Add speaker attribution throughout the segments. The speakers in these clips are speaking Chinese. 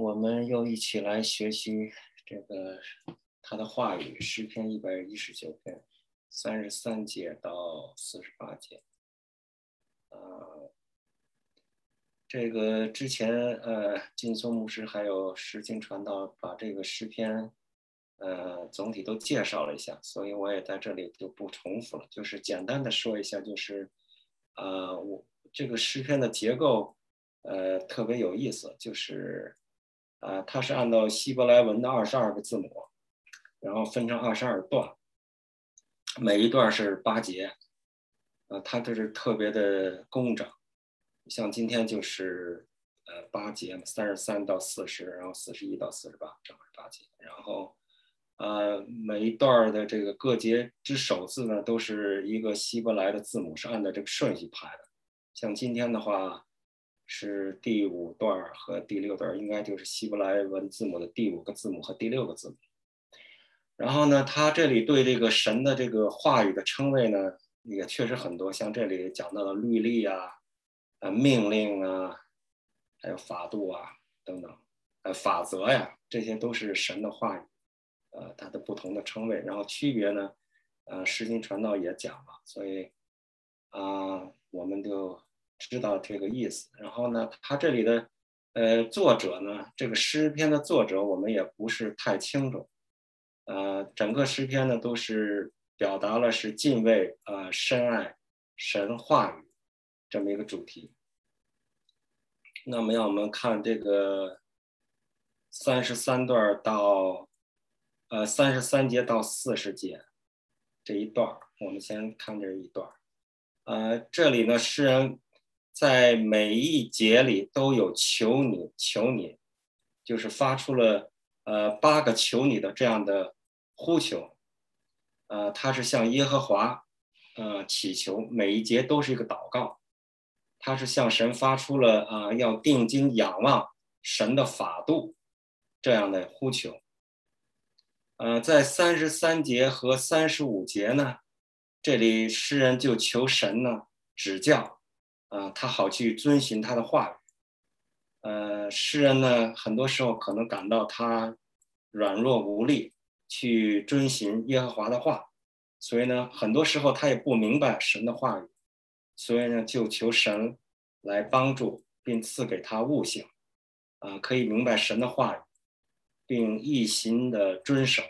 Speaker 1: 我们又一起来学习这个他的话语，诗篇119篇33节到48节。这个之前金松牧师还有石经传道把这个诗篇总体都介绍了一下，所以我也在这里就不重复了，就是简单的说一下，就是我这个诗篇的结构特别有意思，就是它是按照希伯来文的22个字母，然后分成22段，每一段是8节，它这是特别的工整。像今天就是8节嘛，33到40，然后41到48，正好8节。然后每一段的这个各节之首字呢，都是一个希伯来的字母，是按照这个顺序排的。像今天的话，是第5段和第6段，应该就是希伯来文字母的第5个字母和第6个字母。然后呢，他这里对这个神的这个话语的称谓呢，也确实很多，像这里讲到的律例啊、命令啊，还有法度啊等等，法则呀，这些都是神的话语，它的不同的称谓，然后区别呢，诗经传道也讲了，所以我们就知道这个意思。然后呢，他这里的作者呢，这个诗篇的作者我们也不是太清楚，整个诗篇呢都是表达了是敬畏深爱神话语这么一个主题。那么让我们看这个33段到33节到40节这一段，我们先看这一段。这里呢，诗人在每一节里都有求你，求你，就是发出了8个求你的这样的呼求。他是向耶和华祈求，每一节都是一个祷告。他是向神发出了要定睛仰望神的法度这样的呼求。在33节和35节呢，这里诗人就求神呢指教，他好去遵循他的话语。诗人呢很多时候可能感到他软弱无力去遵循耶和华的话，所以呢很多时候他也不明白神的话语，所以呢就求神来帮助并赐给他悟性，可以明白神的话语，并一心的遵守。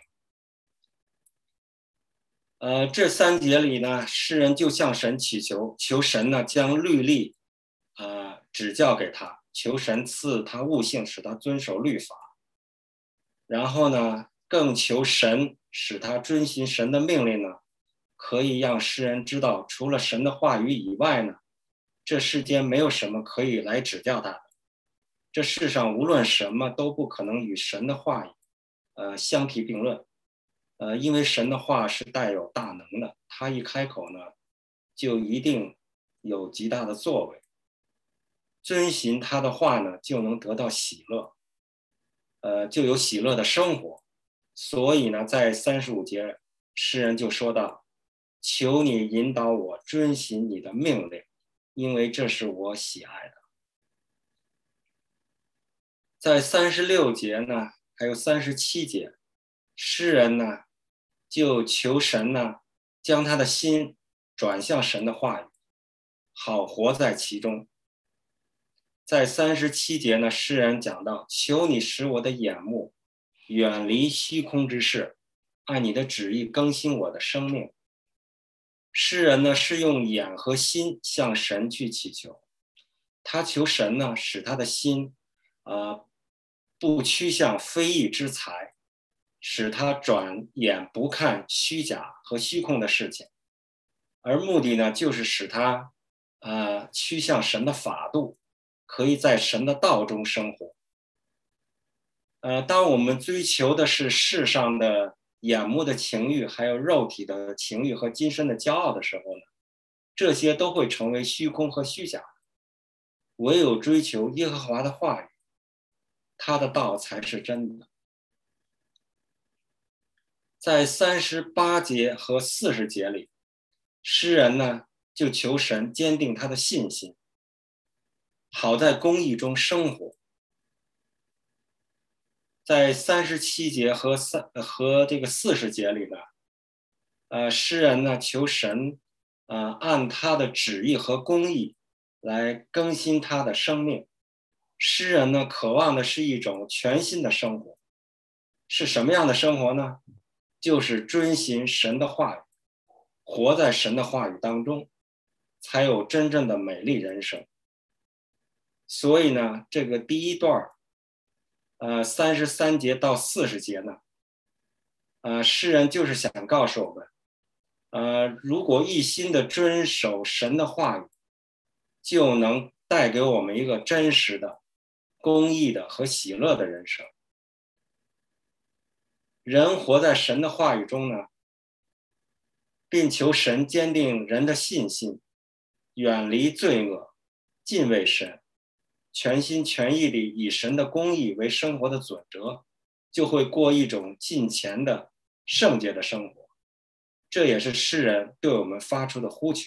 Speaker 1: 这3节里呢，诗人就向神祈求，求神呢将律例指教给他，求神赐他悟性，使他遵守律法。然后呢，更求神使他遵循神的命令呢，可以让诗人知道，除了神的话语以外呢，这世间没有什么可以来指教他的。这世上无论什么都不可能与神的话语相提并论。因为神的话是带有大能的，他一开口呢，就一定有极大的作为。遵循他的话呢，就能得到喜乐，就有喜乐的生活。所以呢，在35节，诗人就说道：“求你引导我遵循你的命令，因为这是我喜爱的。”在36节呢，还有37节，诗人呢就求神呢将他的心转向神的话语，好活在其中。在37节呢，诗人讲到：“求你使我的眼目远离虚空之事，按你的旨意更新我的生命。”诗人呢是用眼和心向神去祈求，他求神呢使他的心不趋向非义之财，使他转眼不看虚假和虚空的事情，而目的呢就是使他趋向神的法度，可以在神的道中生活。当我们追求的是世上的眼目的情欲，还有肉体的情欲和今生的骄傲的时候呢，这些都会成为虚空和虚假。唯有追求耶和华的话语，他的道才是真的。在38节和40节里，诗人呢就求神坚定他的信心，好在公义中生活。 在37节和这个40节里呢，诗人呢求神按他的旨意和公义来更新他的生命。诗人呢渴望的是一种全新的生活，是什么样的生活呢？就是遵循神的话语，活在神的话语当中，才有真正的美丽人生。所以呢，这个第一段33节到40节呢，诗人就是想告诉我们，如果一心的遵守神的话语，就能带给我们一个真实的、公义的和喜乐的人生。人活在神的话语中呢，并求神坚定人的信心，远离罪恶，敬畏神，全心全意地以神的公义为生活的准则，就会过一种敬虔的圣洁的生活。这也是诗人对我们发出的呼求。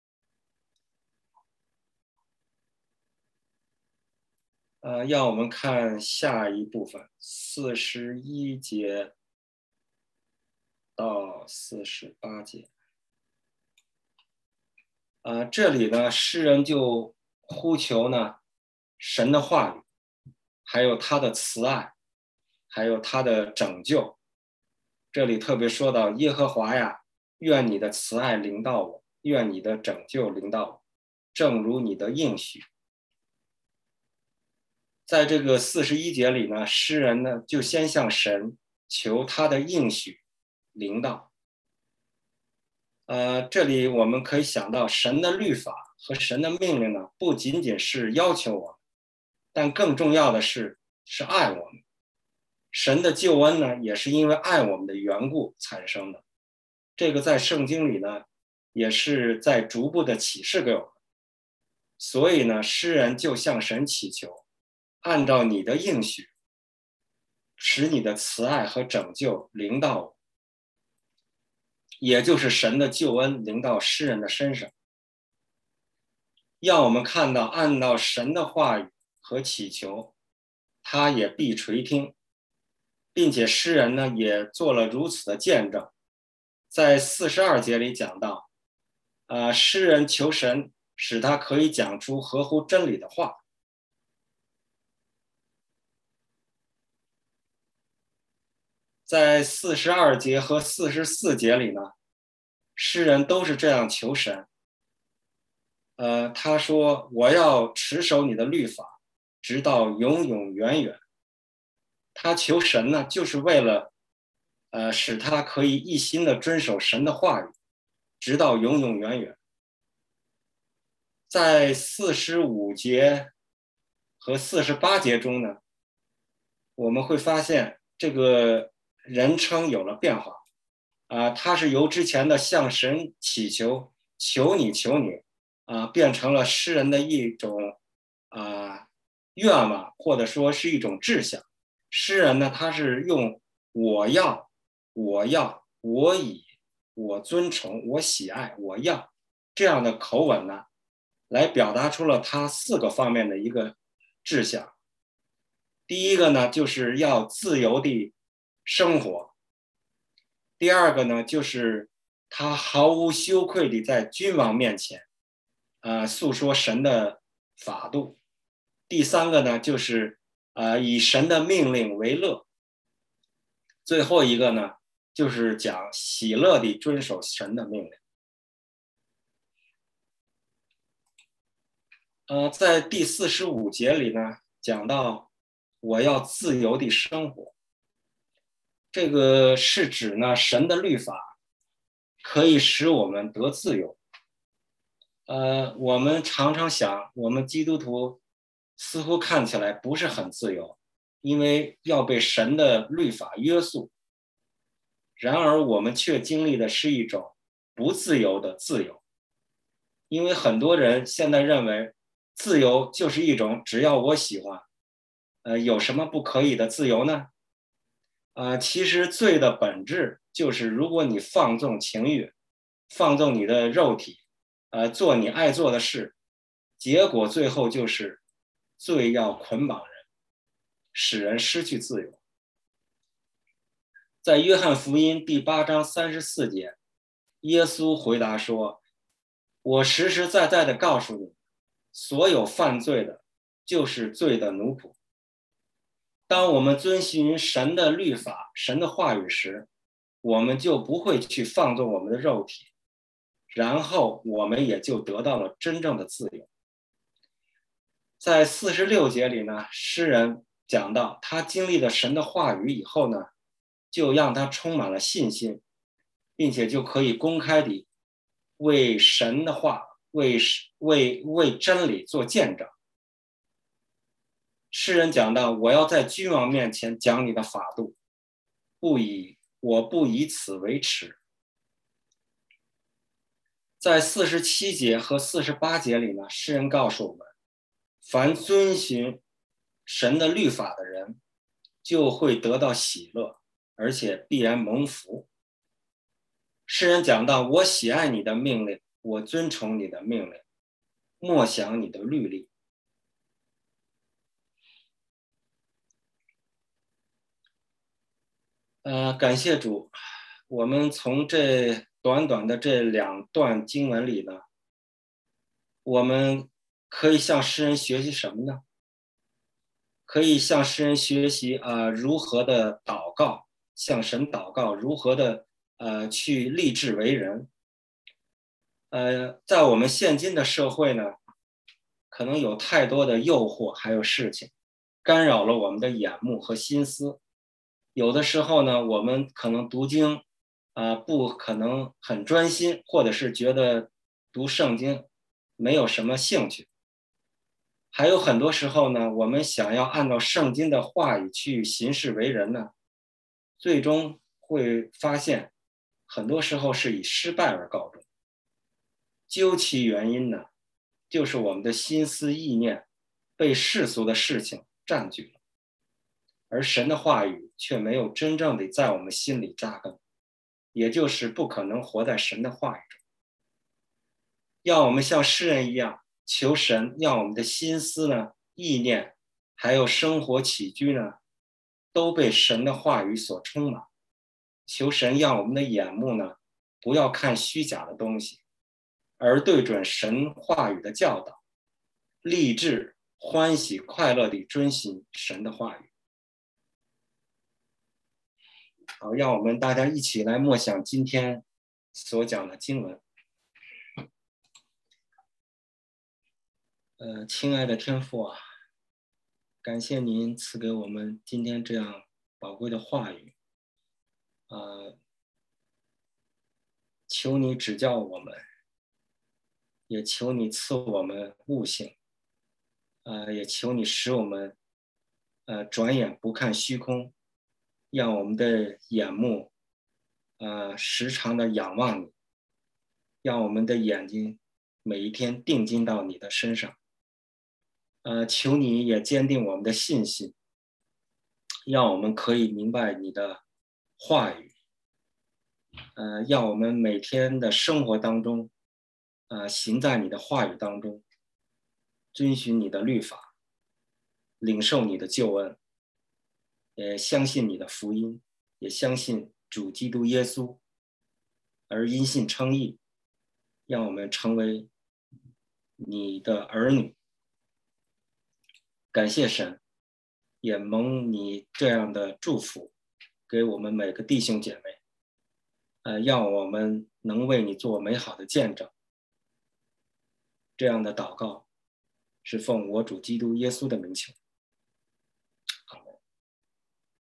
Speaker 1: 让我们看下一部分，41节到48节。这里呢，诗人就呼求呢神的话语，还有他的慈爱，还有他的拯救。这里特别说到耶和华呀，愿你的慈爱临到我，愿你的拯救临到我，正如你的应许。在这个41节里呢，诗人呢就先向神求他的应许临到。这里我们可以想到神的律法和神的命令呢，不仅仅是要求我们，但更重要的是爱我们。神的救恩呢，也是因为爱我们的缘故产生的。这个在圣经里呢，也是在逐步的启示给我们。所以呢，诗人就向神祈求，按照你的应许，使你的慈爱和拯救临到我，也就是神的救恩临到诗人的身上。让我们看到，按照神的话语和祈求，他也必垂听，并且诗人呢也做了如此的见证。在42节里讲到，诗人求神使他可以讲出合乎真理的话。在42节和44节里呢，诗人都是这样求神。他说：“我要持守你的律法，直到永永远远。”他求神呢，就是为了，使他可以一心的遵守神的话语，直到永永远远。在45节和48节中呢，我们会发现这个人称有了变化。他是由之前的向神祈求，求你，求你，变成了诗人的一种愿望，或者说是一种志向。诗人呢，他是用我要、我要、我以、我尊崇、我喜爱、我要这样的口吻呢，来表达出了他4个方面的一个志向。第一个呢，就是要自由地生活。第二个呢，就是他毫无羞愧地在君王面前，诉说神的法度。第三个呢，就是以神的命令为乐。最后一个呢，就是讲喜乐地遵守神的命令。在第45节里呢，讲到我要自由地生活。这个是指呢，神的律法可以使我们得自由。我们常常想，我们基督徒似乎看起来不是很自由，因为要被神的律法约束。然而我们却经历的是一种不自由的自由，因为很多人现在认为自由就是一种只要我喜欢，有什么不可以的自由呢？其实罪的本质就是如果你放纵情欲，放纵你的肉体，做你爱做的事，结果最后就是罪要捆绑人，使人失去自由。 在约翰福音第8章34节，耶稣回答说：我实实在在的告诉你，所有犯罪的就是罪的奴仆。当我们遵循神的律法、神的话语时，我们就不会去放纵我们的肉体，然后我们也就得到了真正的自由。在46节里呢，诗人讲到他经历了神的话语以后呢，就让他充满了信心，并且就可以公开地为神的话、为真理做见证。诗人讲到，我要在君王面前讲你的法度，我不以此为耻。在47节和48节里呢，诗人告诉我们，凡遵循神的律法的人，就会得到喜乐，而且必然蒙福。诗人讲到，我喜爱你的命令，我遵从你的命令，默想你的律例。感谢主，我们从这短短的这2段经文里呢，我们可以向诗人学习什么呢？可以向诗人学习如何的祷告，向神祷告，如何的去立志为人。在我们现今的社会呢，可能有太多的诱惑还有事情，干扰了我们的眼目和心思。有的时候呢，我们可能读经不可能很专心，或者是觉得读圣经没有什么兴趣。还有很多时候呢，我们想要按照圣经的话语去行事为人呢，最终会发现很多时候是以失败而告终。究其原因呢，就是我们的心思意念被世俗的事情占据了，而神的话语却没有真正的在我们心里扎根，也就是不可能活在神的话语中。让我们像诗人一样，求神让我们的心思呢、意念，还有生活起居呢，都被神的话语所充满。求神让我们的眼目呢，不要看虚假的东西，而对准神话语的教导，立志欢喜快乐地遵循神的话语。好，让我们大家一起来默想今天所讲的经文。亲爱的天父啊，感谢您赐给我们今天这样宝贵的话语，求你指教我们，也求你赐我们悟性，也求你使我们转眼不看虚空，让我们的眼目时常的仰望你，让我们的眼睛每一天定睛到你的身上。求你也坚定我们的信心，让我们可以明白你的话语，让我们每天的生活当中，行在你的话语当中，遵循你的律法，领受你的救恩，也相信你的福音，也相信主基督耶稣，而因信称义，让我们成为你的儿女。感谢神，也蒙你这样的祝福，给我们每个弟兄姐妹，让我们能为你做美好的见证。这样的祷告是奉我主基督耶稣的名求。